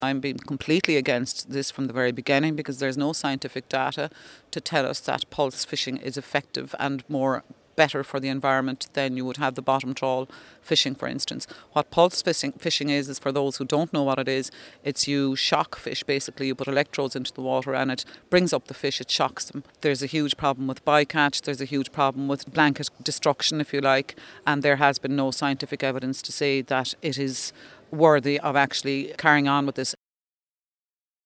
I'm being completely against this from the very beginning because there's no scientific data to tell us that pulse fishing is effective and better for the environment than you would have the bottom trawl fishing, for instance. What pulse fishing is for those who don't know what it is, it's you shock fish basically. You put electrodes into the water and it brings up the fish, it shocks them. There's a huge problem with bycatch, there's a huge problem with blanket destruction, if you like, and there has been no scientific evidence to say that it is worthy of actually carrying on with this.